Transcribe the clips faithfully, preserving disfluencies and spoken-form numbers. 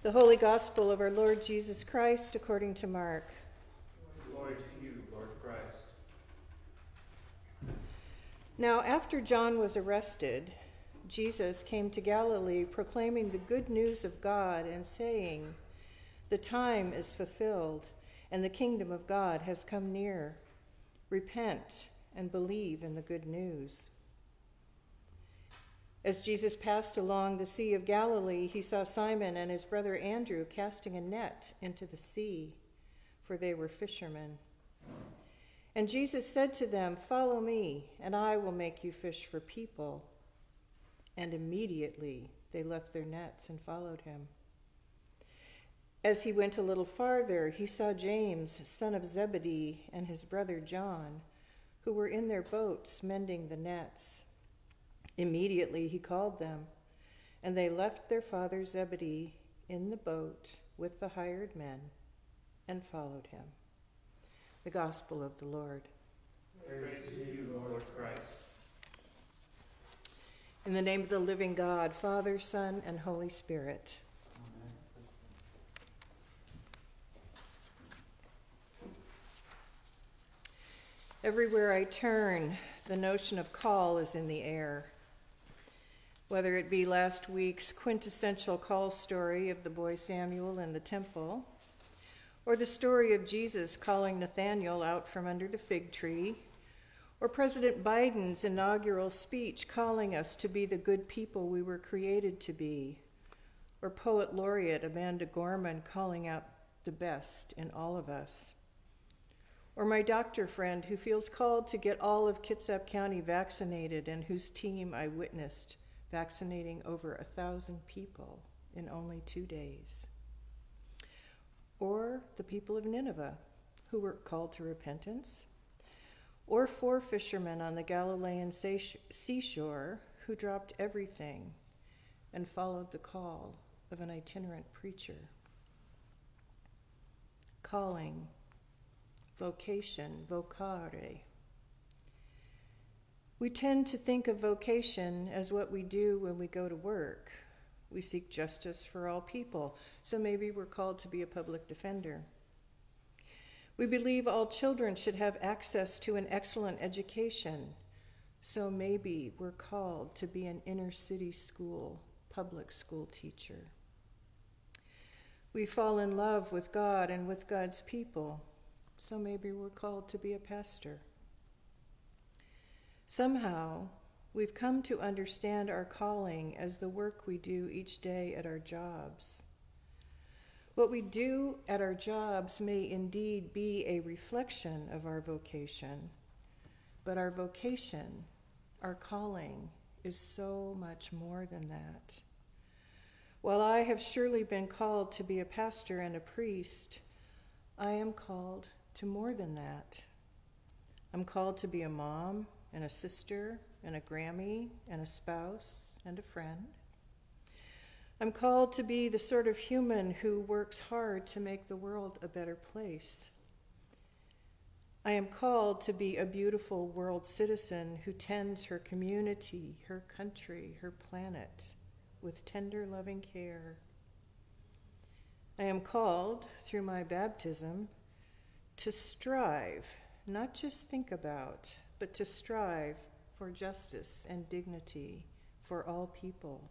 The Holy Gospel of our Lord Jesus Christ according to Mark. Glory to you, Lord Christ. Now, after John was arrested, Jesus came to Galilee proclaiming the good news of God and saying, "The time is fulfilled, and the kingdom of God has come near. Repent and believe in the good news." As Jesus passed along the Sea of Galilee, he saw Simon and his brother Andrew casting a net into the sea, for they were fishermen. And Jesus said to them, "Follow me, and I will make you fish for people." And immediately they left their nets and followed him. As he went a little farther, he saw James, son of Zebedee, and his brother John, who were in their boats mending the nets. Immediately he called them, and they left their father Zebedee in the boat with the hired men and followed him. The Gospel of the Lord. Praise to you, Lord Christ. In the name of the living God, Father, Son, and Holy Spirit. Amen. Everywhere I turn, the notion of call is in the air. Whether it be last week's quintessential call story of the boy Samuel in the temple, or the story of Jesus calling Nathanael out from under the fig tree, or President Biden's inaugural speech calling us to be the good people we were created to be, or Poet Laureate Amanda Gorman calling out the best in all of us, or my doctor friend who feels called to get all of Kitsap County vaccinated and whose team I witnessed vaccinating over a thousand people in only two days. Or the people of Nineveh, who were called to repentance. Or four fishermen on the Galilean seashore who dropped everything and followed the call of an itinerant preacher. Calling, vocation, vocare. We tend to think of vocation as what we do when we go to work. We seek justice for all people, so maybe we're called to be a public defender. We believe all children should have access to an excellent education, so maybe we're called to be an inner city school, public school teacher. We fall in love with God and with God's people, so maybe we're called to be a pastor. Somehow, we've come to understand our calling as the work we do each day at our jobs. What we do at our jobs may indeed be a reflection of our vocation, but our vocation, our calling, is so much more than that. While I have surely been called to be a pastor and a priest, I am called to more than that. I'm called to be a mom and a sister and a Grammy and a spouse and a friend. I'm called to be the sort of human who works hard to make the world a better place. I am called to be a beautiful world citizen who tends her community, her country, her planet with tender, loving care. I am called, through my baptism, to strive, not just think about, but to strive for justice and dignity for all people.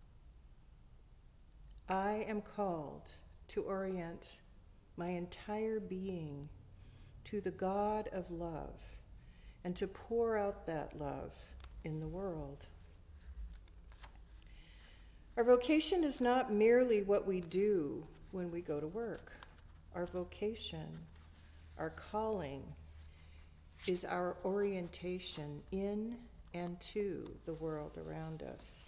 I am called to orient my entire being to the God of love and to pour out that love in the world. Our vocation is not merely what we do when we go to work. Our vocation, our calling, is our orientation in and to the world around us.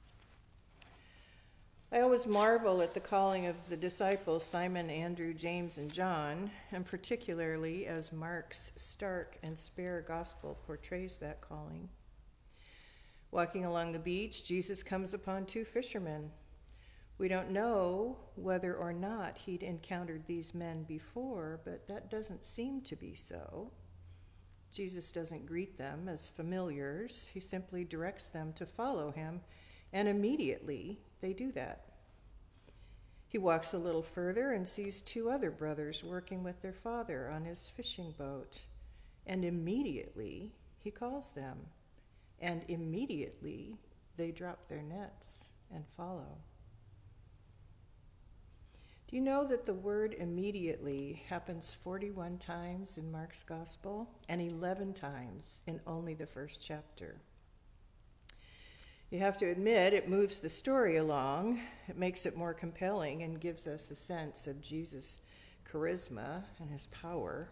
I always marvel at the calling of the disciples Simon, Andrew, James, and John, and particularly as Mark's stark and spare gospel portrays that calling. Walking along the beach, Jesus comes upon two fishermen. We don't know whether or not he'd encountered these men before, but that doesn't seem to be so. Jesus doesn't greet them as familiars. He simply directs them to follow him, and immediately they do that. He walks a little further and sees two other brothers working with their father on his fishing boat. And immediately he calls them. And immediately they drop their nets and follow. Do you know that the word immediately happens forty-one times in Mark's gospel and eleven times in only the first chapter? You have to admit, it moves the story along. It makes it more compelling and gives us a sense of Jesus' charisma and his power.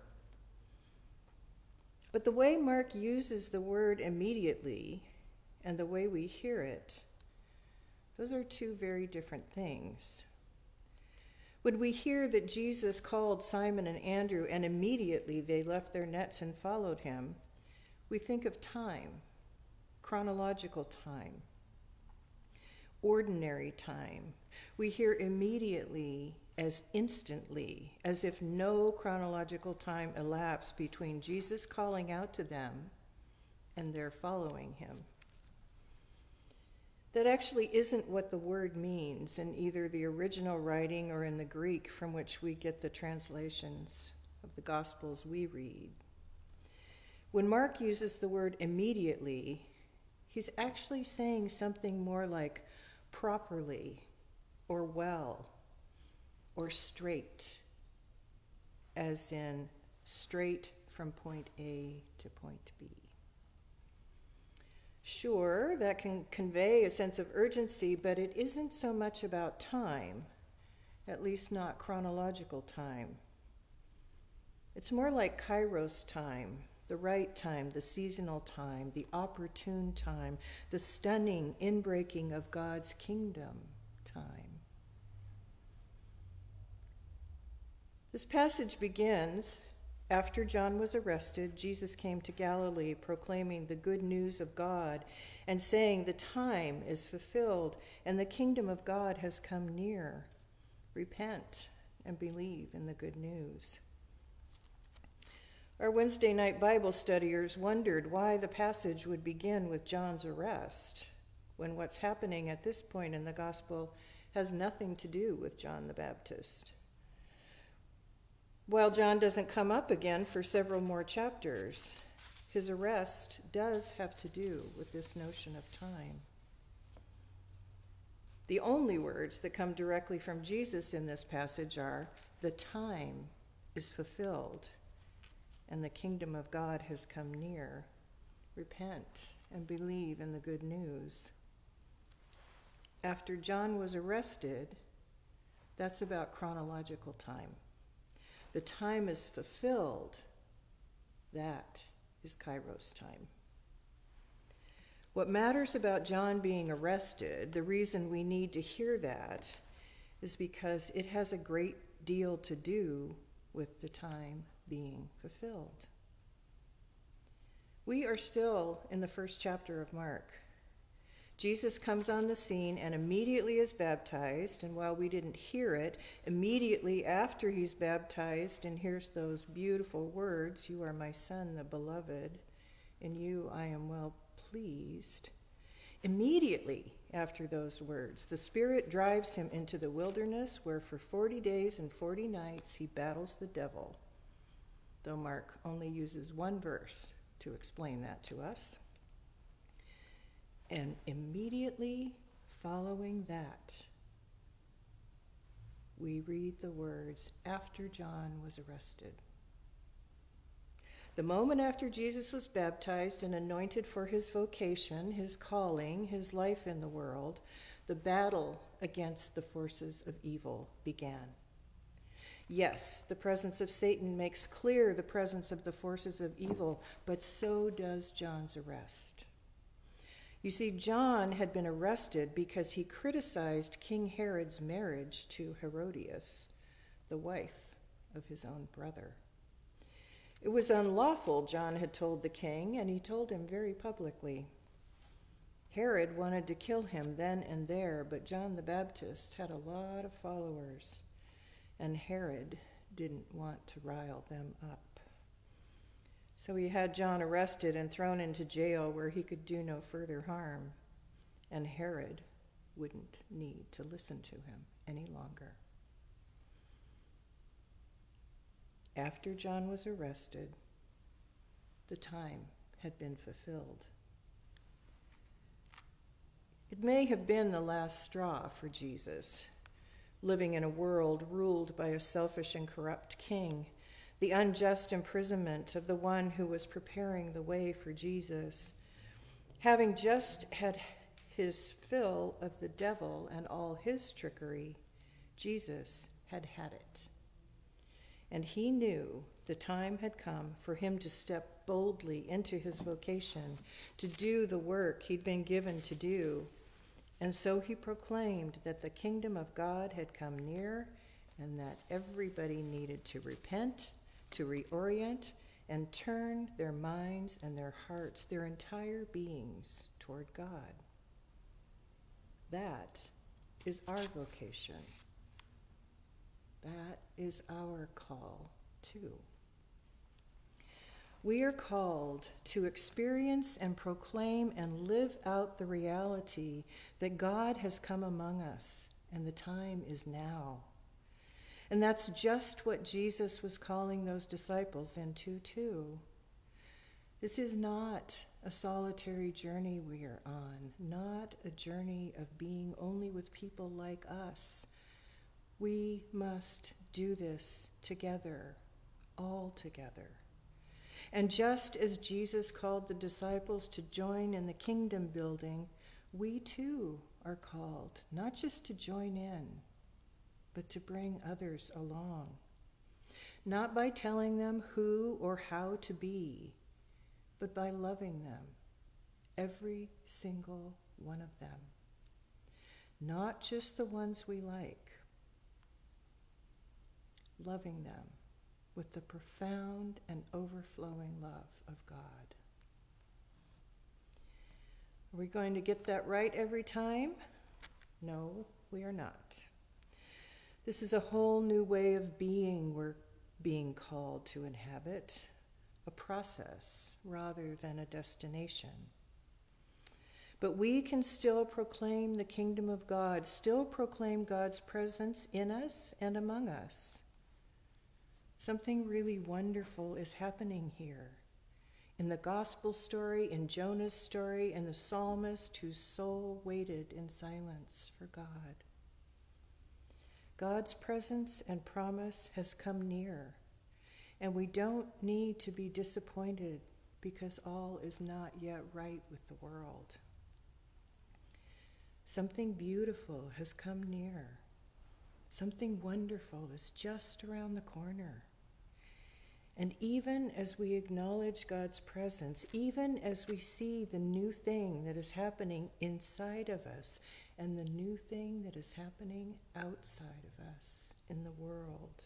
But the way Mark uses the word immediately and the way we hear it, those are two very different things. When we hear that Jesus called Simon and Andrew and immediately they left their nets and followed him, we think of time, chronological time, ordinary time. We hear immediately as instantly, as if no chronological time elapsed between Jesus calling out to them and their following him. That actually isn't what the word means in either the original writing or in the Greek from which we get the translations of the Gospels we read. When Mark uses the word immediately, he's actually saying something more like properly or well or straight, as in straight from point A to point B. Sure, that can convey a sense of urgency, but it isn't so much about time, at least not chronological time. It's more like Kairos time, the right time, the seasonal time, the opportune time, the stunning inbreaking of God's kingdom time. This passage begins, after John was arrested, Jesus came to Galilee proclaiming the good news of God and saying, the time is fulfilled and the kingdom of God has come near. Repent and believe in the good news. Our Wednesday night Bible studiers wondered why the passage would begin with John's arrest, when what's happening at this point in the gospel has nothing to do with John the Baptist. While John doesn't come up again for several more chapters, his arrest does have to do with this notion of time. The only words that come directly from Jesus in this passage are, the time is fulfilled and the kingdom of God has come near. Repent and believe in the good news. After John was arrested, that's about chronological time. The time is fulfilled. That is Kairos time. What matters about John being arrested, the reason we need to hear that, is because it has a great deal to do with the time being fulfilled. We are still in the first chapter of Mark. Jesus comes on the scene and immediately is baptized, and while we didn't hear it, immediately after he's baptized and hears those beautiful words, you are my son, the beloved, in you I am well pleased. Immediately after those words, the Spirit drives him into the wilderness where for forty days and forty nights he battles the devil, though Mark only uses one verse to explain that to us. And immediately following that, we read the words, after John was arrested. The moment after Jesus was baptized and anointed for his vocation, his calling, his life in the world, the battle against the forces of evil began. Yes, the presence of Satan makes clear the presence of the forces of evil, but so does John's arrest. You see, John had been arrested because he criticized King Herod's marriage to Herodias, the wife of his own brother. It was unlawful, John had told the king, and he told him very publicly. Herod wanted to kill him then and there, but John the Baptist had a lot of followers, and Herod didn't want to rile them up. So he had John arrested and thrown into jail where he could do no further harm, and Herod wouldn't need to listen to him any longer. after John was arrested, the time had been fulfilled. It may have been the last straw for Jesus, living in a world ruled by a selfish and corrupt king, the unjust imprisonment of the one who was preparing the way for Jesus. Having just had his fill of the devil and all his trickery, Jesus had had it. And he knew the time had come for him to step boldly into his vocation, to do the work he'd been given to do. And so he proclaimed that the kingdom of God had come near and that everybody needed to repent, to reorient, and turn their minds and their hearts, their entire beings, toward God. That is our vocation. That is our call, too. We are called to experience and proclaim and live out the reality that God has come among us, and the time is now. And that's just what Jesus was calling those disciples into, too. This is not a solitary journey we are on, not a journey of being only with people like us. We must do this together, all together. And just as Jesus called the disciples to join in the kingdom building, we too are called not just to join in, but to bring others along. Not by telling them who or how to be, but by loving them, every single one of them. Not just the ones we like, loving them with the profound and overflowing love of God. Are we going to get that right every time? No, we are not. This is a whole new way of being we're being called to inhabit, a process rather than a destination. But we can still proclaim the kingdom of God, still proclaim God's presence in us and among us. Something really wonderful is happening here. In the gospel story, in Jonah's story, in the psalmist whose soul waited in silence for God. God's presence and promise has come near, and we don't need to be disappointed because all is not yet right with the world. Something beautiful has come near. Something wonderful is just around the corner. And even as we acknowledge God's presence, even as we see the new thing that is happening inside of us and the new thing that is happening outside of us in the world,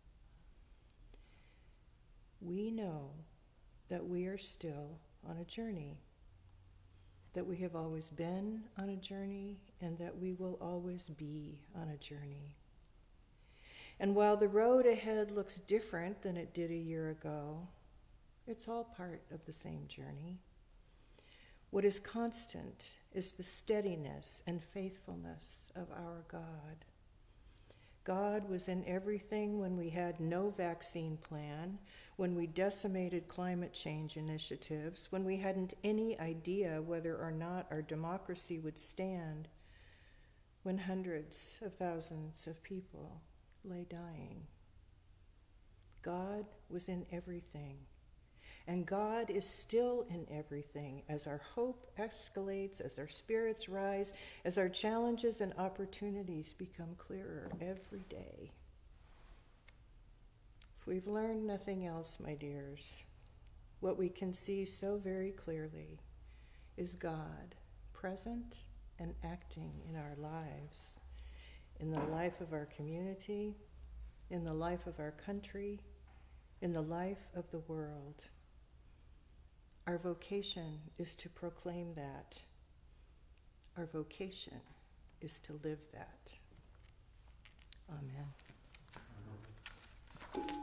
we know that we are still on a journey, that we have always been on a journey, and that we will always be on a journey. And while the road ahead looks different than it did a year ago, it's all part of the same journey. What is constant is the steadiness and faithfulness of our God. God was in everything when we had no vaccine plan, when we decimated climate change initiatives, when we hadn't any idea whether or not our democracy would stand, when hundreds of thousands of people lay dying. God was in everything, and God is still in everything as our hope escalates, as our spirits rise, as our challenges and opportunities become clearer every day. If we've learned nothing else, my dears, what we can see so very clearly is God present and acting in our lives, in the life of our community, in the life of our country, in the life of the world. Our vocation is to proclaim that. Our vocation is to live that. Amen. Amen.